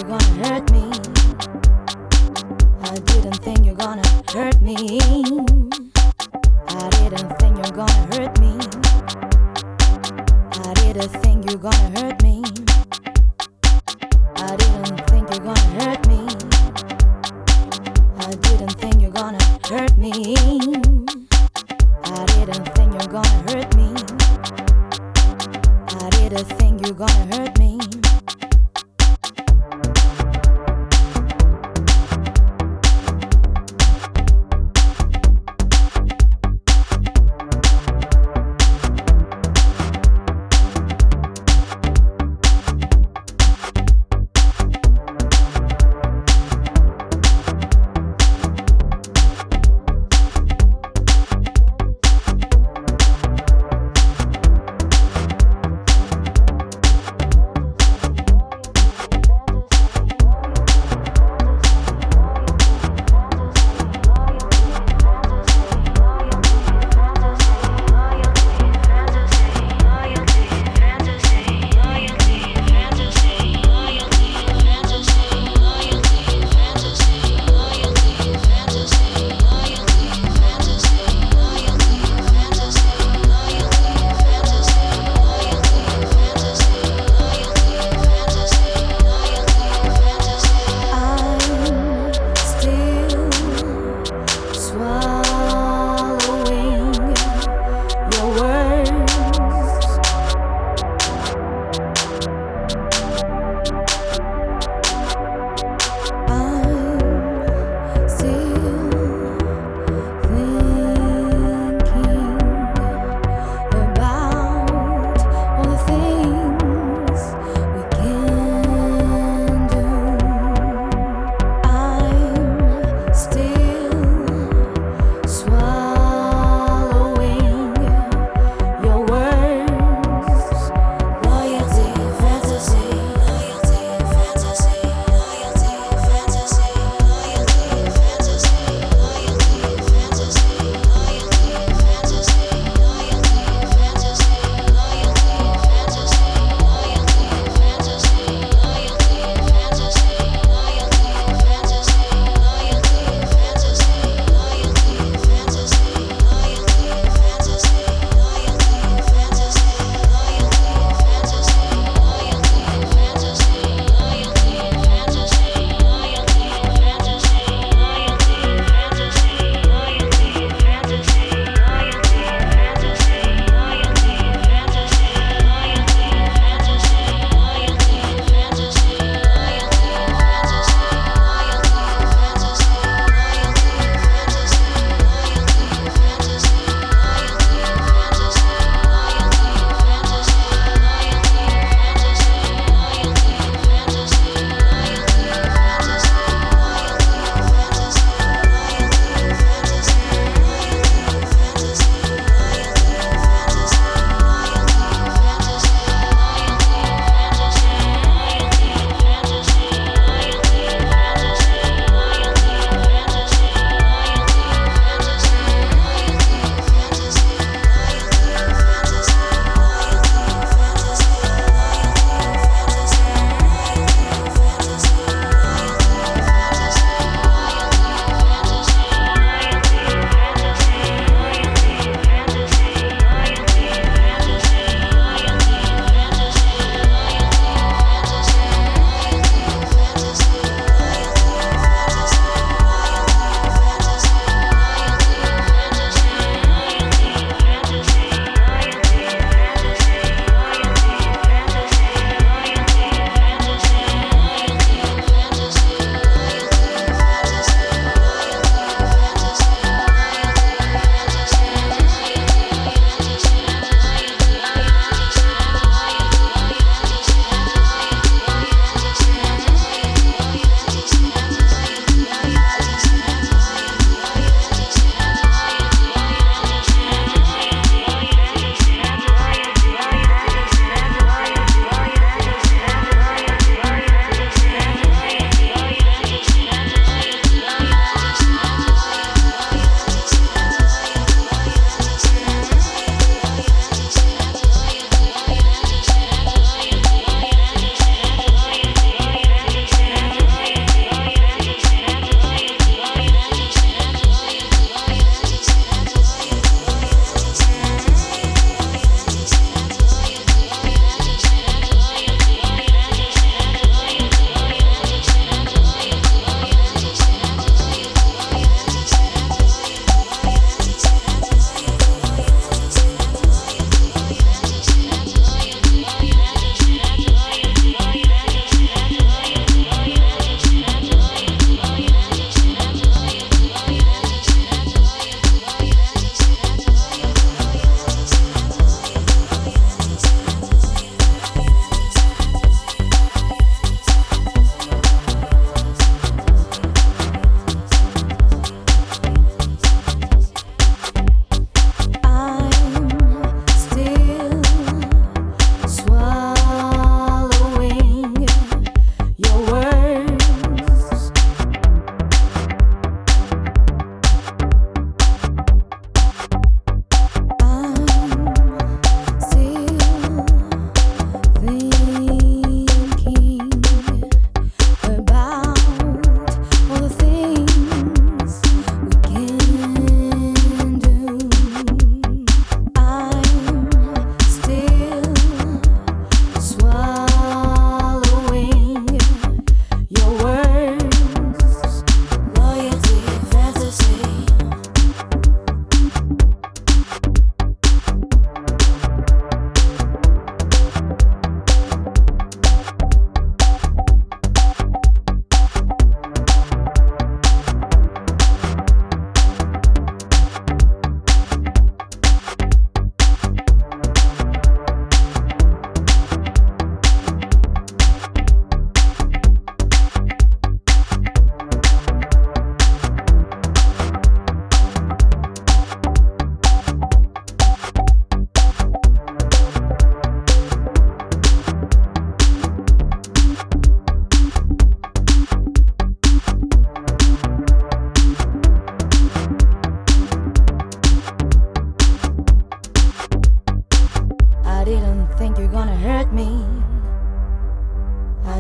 you're gonna hurt me. I didn't think you're gonna hurt me. I didn't think you're gonna hurt me. I didn't think you're gonna hurt me. I didn't think you're gonna hurt me. I didn't think you're gonna hurt me. I didn't think you're gonna hurt me. I didn't think you're gonna hurt me.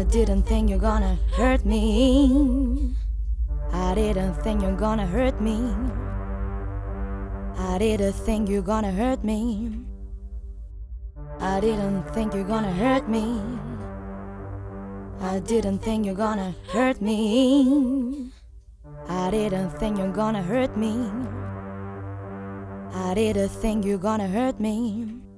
I didn't think you're gonna hurt me. I didn't think you're gonna hurt me. I didn't think you're gonna hurt me. I didn't think you're gonna hurt me. I didn't think you're gonna hurt me. I didn't think you're gonna hurt me. I didn't think you're gonna hurt me.